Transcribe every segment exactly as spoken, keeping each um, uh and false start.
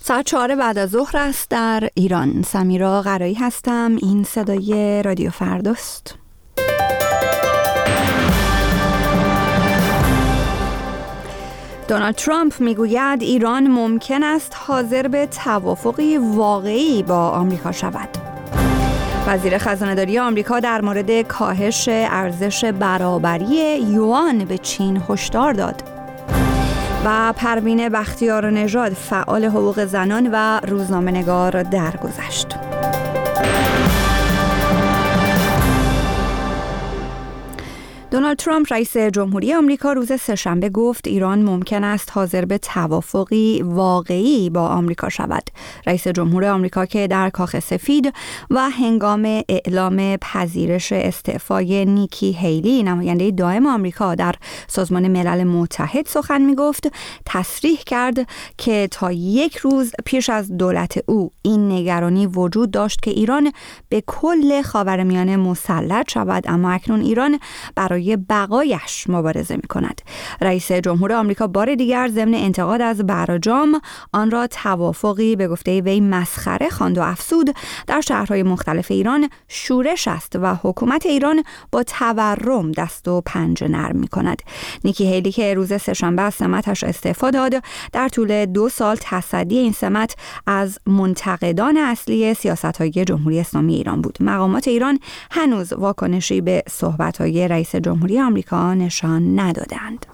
ساعت چهار بعد از ظهر است در ایران. سمیرا قرایی هستم. این صدای رادیو فرداست. دونالد ترامپ میگوید ایران ممکن است حاضر به توافقی واقعی با آمریکا شود. وزیر خزانه‌داری آمریکا در مورد کاهش ارزش برابری یوان به چین هشدار داد. و پروین بختیار نژاد فعال حقوق زنان و روزنامه‌نگار درگذشت. دونالد ترامپ رئیس جمهوری آمریکا روز سه‌شنبه گفت ایران ممکن است حاضر به توافقی واقعی با آمریکا شود. رئیس جمهور آمریکا که در کاخ سفید و هنگام اعلام پذیرش استعفای نیکی هیلی نماینده دائم آمریکا در سازمان ملل متحد سخن می‌گفت، تصریح کرد که تا یک روز پیش از دولت او این نگرانی وجود داشت که ایران به کل خاورمیانه مسلط شود، اما اکنون ایران برای بقایش مبارزه می کند. رئیس جمهور آمریکا بار دیگر ضمن انتقاد از برجام آن را توافقی به گفته وی مسخره خواند و افزود در شهرهای مختلف ایران شورش است و حکومت ایران با تورم دست و پنجه نرم می کند. نیکی هیلی که روز سه‌شنبه از سمتش استعفا داد، در طول دو سال تصدی این سمت از منتقدان اصلی سیاست‌های جمهوری اسلامی ایران بود. مقامات ایران هنوز واکنشی به صحبت‌های رئیس جمهوری آمریکا نشان ندادند.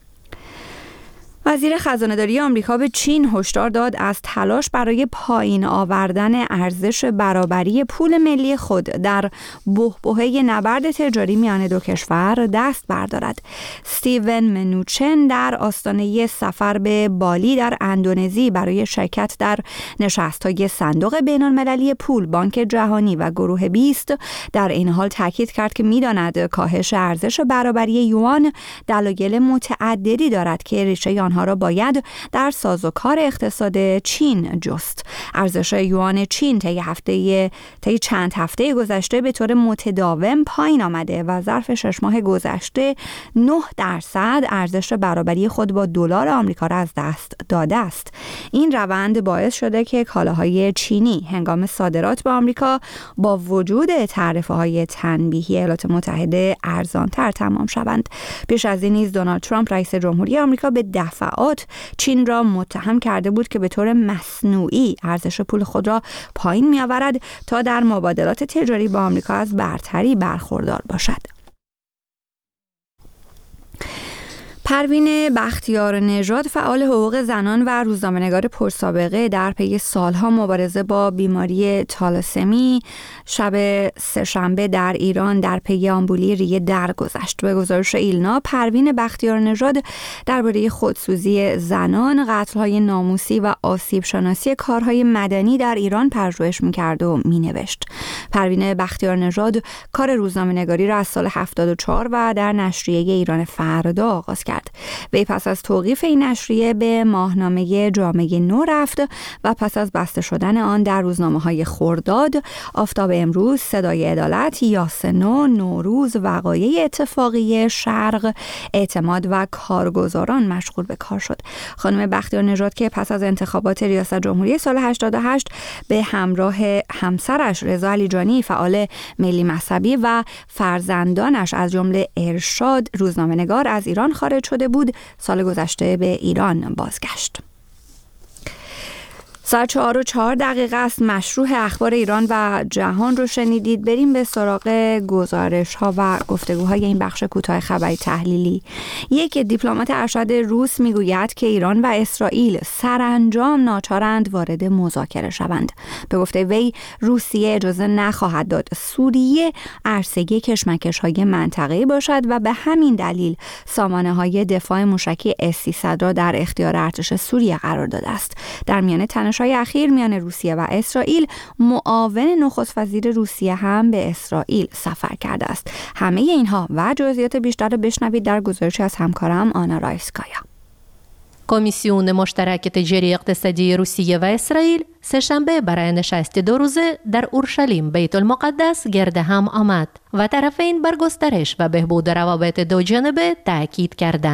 وزیر خزانه‌داری آمریکا به چین هشدار داد از تلاش برای پایین آوردن ارزش برابری پول ملی خود در بحبوحه نبرد تجاری میان دو کشور دست بردارد. استیون منوچن در آستانه سفر به بالی در اندونزی برای شرکت در نشست‌های صندوق بین‌المللی پول، بانک جهانی و گروه بیست در این حال تاکید کرد که می‌داند کاهش ارزش برابری یوان دلایل متعددی دارد که ریشه آن ها را باید در سازوکار اقتصاد چین جست. ارزش یوان چین طی هفته طی چند هفته گذشته به طور متداوم پایین آمده و ظرف شش ماه گذشته نه درصد ارزش برابری خود با دلار آمریکا را از دست داده است. این روند باعث شده که کالاهای چینی هنگام صادرات به آمریکا با وجود تعرفه‌های تنبیهی ایالات متحده ارزان‌تر تمام شوند. پیش از این نیز دونالد ترامپ رئیس جمهوری آمریکا به دفعات چین را متهم کرده بود که به طور مصنوعی ارزش پول خود را پایین می‌آورد تا در مبادلات تجاری با آمریکا از برتری برخوردار باشد. پروین بختیار نژاد فعال حقوق زنان و روزنامه‌نگار پرسابقه در پی سالها مبارزه با بیماری تالاسمی شب سه‌شنبه در ایران در پی آمبولی ریه درگذشت. به گزارش ایلنا، پروین بختیار نژاد درباره خودسوزی زنان، قتل‌های ناموسی و آسیب شناسی کارهای مدنی در ایران پژوهش می‌کرد و می‌نوشت. پروین بختیار نژاد کار روزنامه‌نگاری را از سال هفتاد و چهار و در نشریه ایران فردا آغاز کرد. وی پس از توقیف این نشریه به ماهنامه جامعه نو رفت و پس از بسته شدن آن در روزنامه‌های خرداد، آفتاب امروز، صدای عدالت، یاسنو، نوروز، وقایع اتفاقی، شرق، اعتماد و کارگزاران مشغول به کار شد. خانم بختیار نژاد که پس از انتخابات ریاست جمهوری سال هشتاد و هشت به همراه همسرش رضا علیجانی فعال ملی مذهبی و فرزندانش از جمله ارشاد روزنامه‌نگار از ایران خارج شده بود، سال گذشته به ایران بازگشت. ساعت چهار و چهار دقیقه است. مشروع اخبار ایران و جهان رو شنیدید. بریم به سراغ گزارش ها و گفتگوهای این بخش کوتاه خبری تحلیلی. یک دیپلمات ارشد روس میگوید که ایران و اسرائیل سرانجام ناچارند وارد مذاکره شوند. به گفته وی روسیه اجازه نخواهد داد سوریه عرصه کشمکش های منطقه‌ای باشد و به همین دلیل سامانه های دفاع موشکی اس سیصد را در اختیار ارتش سوریه قرار داده است. در میان تنش های اخیر میان روسیه و اسرائیل، معاون نخست وزیر روسیه هم به اسرائیل سفر کرده است. همه اینها و جزئیات بیشتر رو بشنوید در گزارشی از همکارم آنا رایسکایا. کمیسیون مشترک تجاری اقتصادی روسیه و اسرائیل سه‌شنبه برای نشست دو روزه در اورشلیم بیت المقدس گرد هم آمد و طرفین بر گسترش و بهبود روابط دو جانبه تاکید کردند.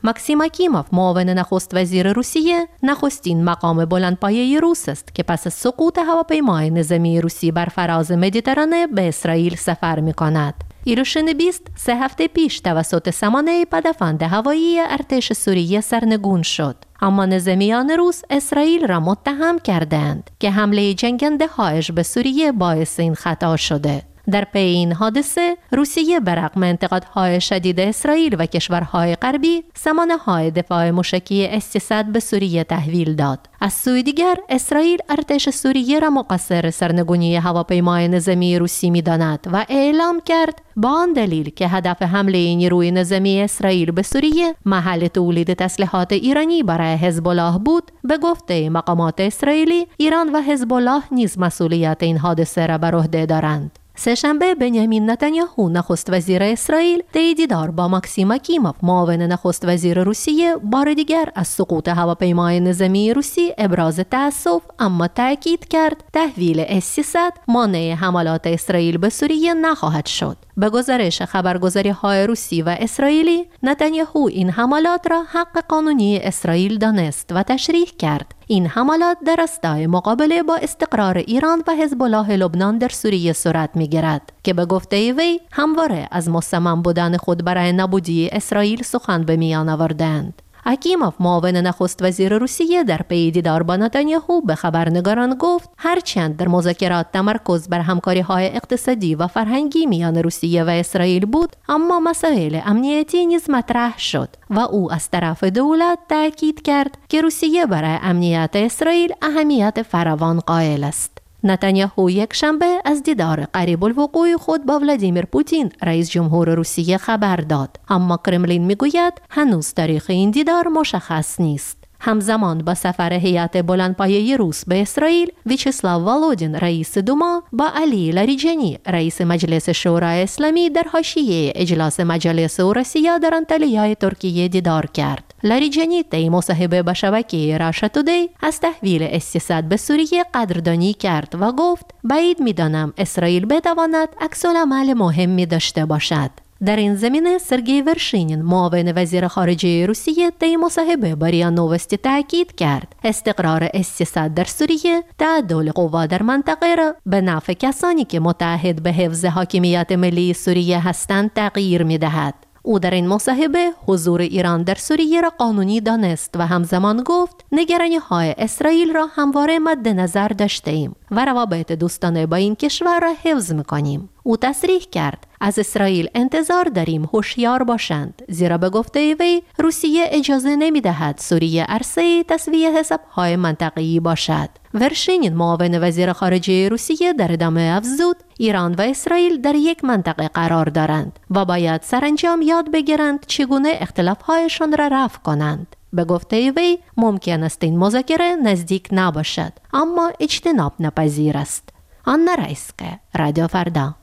ماکسیم آکیموف معاون نخست وزیر روسیه نخستین مقام بلندپایه روس است که پس از سقوط هواپیمای نظامی روسی بر فراز مدیترانه به اسرائیل سفر می‌کند. ایروشن بیست سه هفته پیش توسط سامانه پدافند هوایی ارتش سوریه سرنگون شد، اما نظامیان روس اسرائیل را متهم کردند که حمله جنگنده هایش به سوریه باعث این خطا شده. در پی این حادثه روسیه برغم انتقادهای شدید اسرائیل و کشورهای غربی سامانه‌های دفاع موشکی اس سیصد به سوریه تحویل داد. از سوی دیگر اسرائیل ارتش سوریه را مقصر سرنگونی هواپیمای نظامی روسی می‌داند و اعلام کرد با آن دلیل که هدف حمله نیروی نظامی اسرائیل به سوریه محل تولید تسلیحات ایرانی برای حزب الله بود. به گفته مقامات اسرائیلی ایران و حزب الله نیز مسئولیت این حادثه را بر عهده دارند. سه‌شنبه بنیامین نتانیاهو نخست وزیر اسرائیل طی دیدار با ماکسیم آکیموف معاون نخست وزیر روسیه بار دیگر از سقوط هواپیمای نظامی روسی ابراز تأسف، اما تأکید کرد تحویل اس سیصد مانع حملات اسرائیل به سوریه نخواهد شد. به گزارش خبرگزاری‌های روسی و اسرائیلی، نتانیاهو این حملات را حق قانونی اسرائیل دانست و تشریح کرد این حملات در راستای مقابله با استقرار ایران و حزب الله لبنان در سوریه صورت می‌گیرد که به گفته وی همواره از مصمم بودن خود برای نابودی اسرائیل سخن به میان آوردند. آکیموف معاون نخست وزیر روسیه در پی دیدار با نتانیاهو به خبرنگاران گفت هرچند در مذاکرات تمرکز بر همکاری‌های اقتصادی و فرهنگی میان روسیه و اسرائیل بود، اما مسائل امنیتی نیز مطرح شد و او از طرف دولت تأکید کرد که روسیه برای امنیت اسرائیل اهمیت فراوان قائل است. نتانیاهو یک شنبه از دیدار قریب الوقوع خود با ولادیمیر پوتین رئیس جمهور روسیه خبر داد، اما کرملین میگوید هنوز تاریخ این دیدار مشخص نیست. همزمان با سفر هیئت بلندپایه روس به اسرائیل، ویچسلاو والودین رئیس دوما با علی لاریجانی رئیس مجلس شورای اسلامی در حاشیه اجلاس مجلس اوراسیا در انطالیای ترکیه دیدار کرد. لاریجانی طی مصاحبه با شبکه راشا تودی از تحویل اس سیصد به سوریه قدردانی کرد و گفت بعید می‌دانم اسرائیل بتواند عکس‌العمل مهمی داشته باشد. در این زمینه سرگئی ورشینین معاون وزیر خارجه روسیه طی مصاحبه با ریا نووستی تاکید کرد استقرار اس سیصد در سوریه تعادل قوا در منطقه را به نفع کسانی که متعهد به حفظ حاکمیت ملی سوریه هستند تغییر می‌دهد. او در این مصاحبه حضور ایران در سوریه را قانونی دانست و همزمان گفت نگرانی‌های اسرائیل را همواره مد نظر داشته ایم و روابط دوستانه با این کشور را حفظ می‌کنیم. او تصریح کرد از اسرائیل انتظار داریم هوشیار باشند، زیرا به گفته وی روسیه اجازه نمی‌دهد سوریه عرصه تسویه حساب‌های منطقه‌ای باشد. ورشینین معاون وزیر خارجه روسیه در ادامه افزود ایران و اسرائیل در یک منطقه قرار دارند و باید سرانجام یاد بگیرند چگونه اختلاف‌هایشان را رفع کنند. به گفته وی ممکن است این مذاکره نزدیک نباشد، اما اجتناب ناپذیر است. آنا رایسکا، رادیو فردا.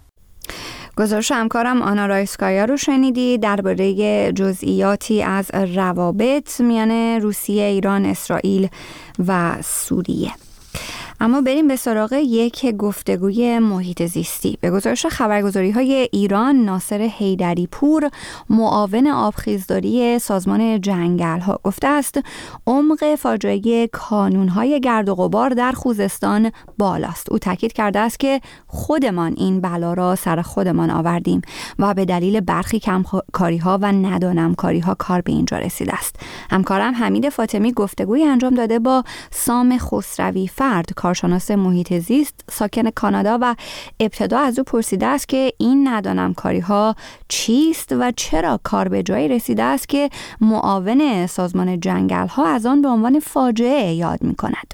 گزارش همکارم آنا رایسکایا رو شنیدی درباره جزئیاتی از روابط میان روسیه، ایران، اسرائیل و سوریه. اما بریم به سراغ یک گفتگوی محیط زیستی. به گزارش خبرگزاری‌های ایران، ناصر حیدری پور، معاون آبخیزداری سازمان جنگل‌ها، گفته است عمق فاجعه کانون‌های گرد و غبار در خوزستان بالاست. او تاکید کرده است که خودمان این بلا را سر خودمان آوردیم و به دلیل برخی کمکاری‌ها و ندانمکاری‌ها کار به اینجا رسیده است. همکارم حمید فاطمی گفتگوی انجام داده با سام خسروی فرد، کارشناس محیط زیست ساکن کانادا، و ابتدا از او پرسیده است که این ندانمکاری‌ها چیست و چرا کار به جایی رسیده است که معاون سازمان جنگل‌ها از آن به عنوان فاجعه یاد می‌کند.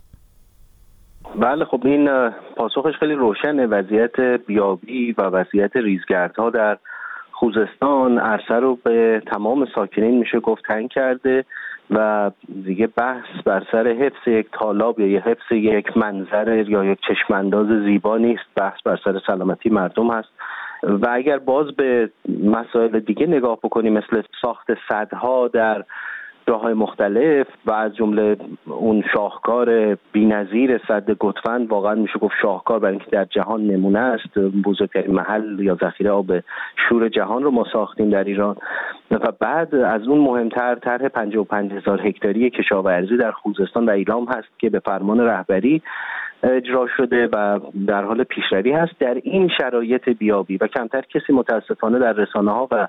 بله، خب این پاسخش خیلی روشنه. وضعیت بیابی و وضعیت ریزگردها در خوزستان عرصه رو به تمام ساکنین میشه گفت تنگ کرده و دیگه بحث بر سر حفظ یک تالاب یا حفظ یک منظر یا یک چشمانداز زیبا نیست، بحث بر سر سلامتی مردم هست. و اگر باز به مسائل دیگه نگاه بکنیم مثل ساخت سدها در راه‌های مختلف و از جمله اون شاهکار بی‌نظیر سد گوتفند، واقعا میشه گفت شاهکار برای اینکه در جهان نمونه است. بزرگترین محل یا ذخیره آب شور جهان رو ما ساختیم در ایران. و بعد از اون مهمتر طرح پنجاه و پنج هزار هکتاری کشاورزی در خوزستان و ایلام هست که به فرمان رهبری اجرا شده و در حال پیشروی هست. در این شرایط بیابی و کمتر کسی متاسفانه در رسانه‌ها و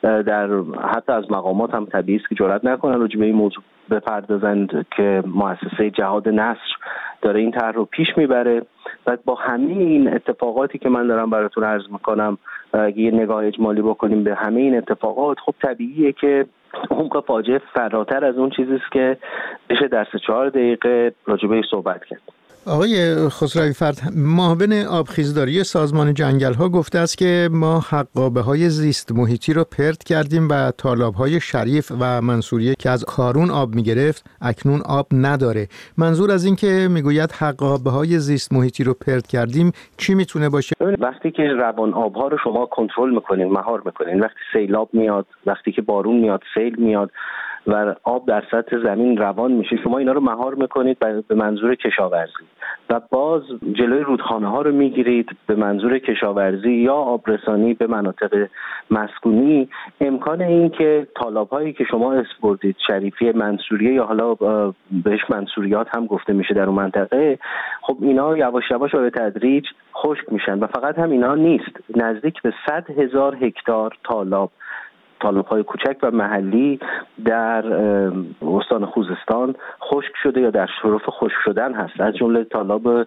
در حتی از مقامات هم طبیعی است که جرئت نکنن راجع به این موضوع بپردازند که مؤسسه جهاد نصر داره این طرح رو پیش میبره. و با همه این اتفاقاتی که من دارم براتون عرض میکنم، اگه یه نگاه اجمالی بکنیم به همه این اتفاقات، خب طبیعیه که عمق فاجعه فراتر از اون چیزیست که بشه در سه چهار دقیقه راجع بهش صحبت کرد. آقای خسروی فرد، معاون آبخیزداری سازمان جنگل‌ها گفته است که ما حقابه‌های زیست محیطی رو پرت کردیم و تالاب‌های شریف و منصوریه که از کارون آب می‌گرفت اکنون آب نداره. منظور از این که میگوید حقابه‌های زیست محیطی رو پرت کردیم چی میتونه باشه؟ وقتی که روان آب‌ها رو شما کنترل می‌کنین، مهار می‌کنین، وقتی سیلاب میاد، وقتی که بارون میاد، سیل میاد و آب در سطح زمین روان میشه، شما اینا رو مهار میکنید به منظور کشاورزی و باز جلوی رودخانه ها رو میگیرید به منظور کشاورزی یا آبرسانی به مناطق مسکونی. امکان این که تالاب هایی که شما اسپردید، شریفی، منصوریه یا حالا بهش منصوریات هم گفته میشه در اون منطقه، خب اینا یواش یواش به تدریج خشک میشن و فقط هم اینا نیست، نزدیک به صد هزار هکتار تالاب تالاب‌های کوچک و محلی در استان خوزستان خشک شده یا در شرف خشک شدن هست، از جمله تالاب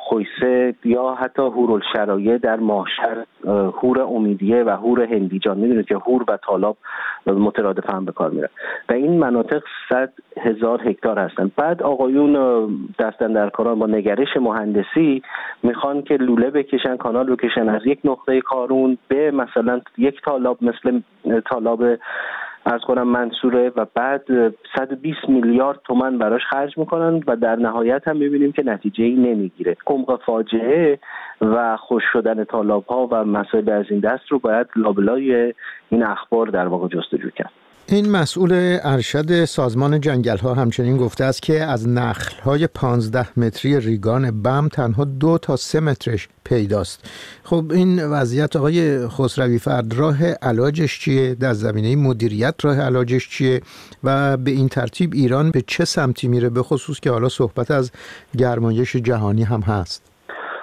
خویسه یا حتی هورالشرایع در ماهشهر، هور امیدیه و هور هندیجان. می‌دونید که هور و تالاب مترادف هم به کار میرن و این مناطق صد هزار هکتار هستن. بعد آقایون دستن در کاران با نگرش مهندسی میخوان که لوله بکشن، کانال بکشن از یک نقطه کارون به مثلا یک تالاب مثل تالاب عرض کنم منصوره و بعد صد و بیست میلیارد تومان براش خرج میکنن و در نهایت هم میبینیم که نتیجه‌ای نمیگیره. عمق فاجعه و خشک شدن تالاب‌ها و مسائل از این دست رو باید لابلای این اخبار در واقع جستجو کرد. این مسئول ارشد سازمان جنگل‌ها همچنین گفته است که از نخل‌های پانزده متری ریگان بم تنها دو تا سه مترش پیداست. خب این وضعیت آقای خسروی فرد راه علاجش چیه؟ در زمینه مدیریت راه علاجش چیه؟ و به این ترتیب ایران به چه سمتی میره، به خصوص که حالا صحبت از گرمایش جهانی هم هست؟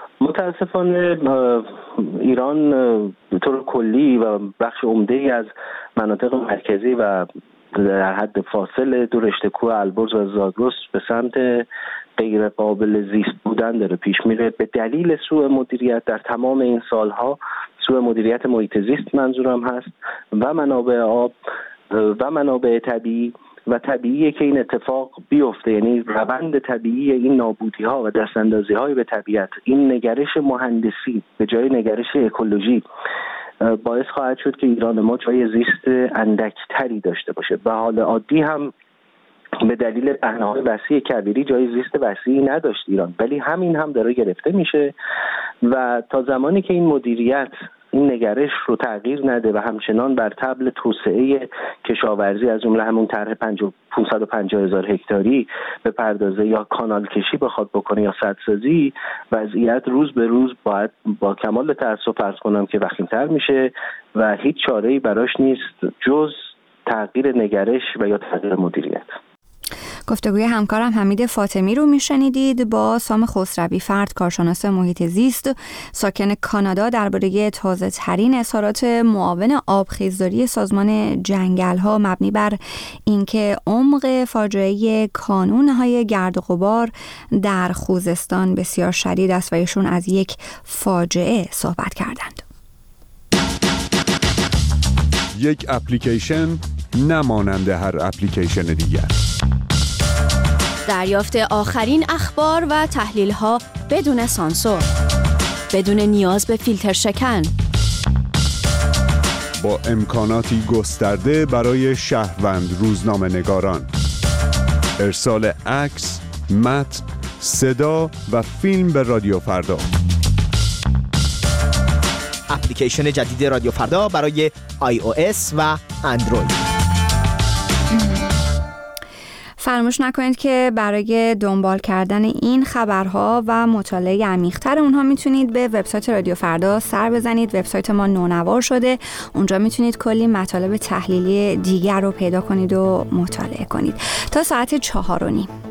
متاسفانه ایران به طور کلی و بخش عمده‌ای از مناطق مرکزی و در حد فاصل دو رشته کوه البرز و زاگرس به سمت غیر قابل زیست بودن داره پیش میره به دلیل سوء مدیریت در تمام این سالها. سوء مدیریت محیط زیست منظورم هست و منابع آب و منابع طبیعی و طبیعیه که این اتفاق بیفته، یعنی روند طبیعی این نابودی ها و دستاندازی های به طبیعت، این نگرش مهندسی به جای نگرش اکولوژی باعث خواهد شد که ایران ما جای زیست اندکتری داشته باشه. به حال عادی هم به دلیل پهنه‌های وسیع کبیری جای زیست وسیعی نداشت ایران، ولی همین هم داره گرفته میشه و تا زمانی که این مدیریت این نگرش رو تغییر نده و همچنان بر طبل توسعه کشاورزی از جمله همون طرح پانصد و پنجاه هزار هکتاری به پردازه یا کانال کشی بخواد بکنه یا سدسازی، وضعیت روز به روز باید با کمال تأسف فرض کنم که وخیم‌تر میشه و هیچ چاره‌ای براش نیست جز تغییر نگرش و یا تغییر مدیریت. گفتگوی همکارم حمید فاطمی رو میشنیدید با سام خسروی فرد، کارشناس محیط زیست ساکن کانادا، درباره تازه ترین اظهارات معاون آبخیزداری سازمان جنگل‌ها مبنی بر اینکه عمق فاجعه کانون‌های گرد و غبار در خوزستان بسیار شدید است و ایشون از یک فاجعه صحبت کردند. یک اپلیکیشن نمانند هر اپلیکیشن دیگر. دریافت آخرین اخبار و تحلیل‌ها بدون سانسور، بدون نیاز به فیلتر شکن، با امکاناتی گسترده برای شهروند روزنامه‌نگاران، ارسال عکس، متن، صدا و فیلم به رادیو فردا. اپلیکیشن جدید رادیو فردا برای آی او اس و اندروید. فراموش نکنید که برای دنبال کردن این خبرها و مطالعه عمیق‌تر اونها میتونید به وبسایت رادیو فردا سر بزنید. وبسایت ما نونوار شده، اونجا میتونید کلی مطالب تحلیلی دیگر رو پیدا کنید و مطالعه کنید. تا ساعت چهار و نیم.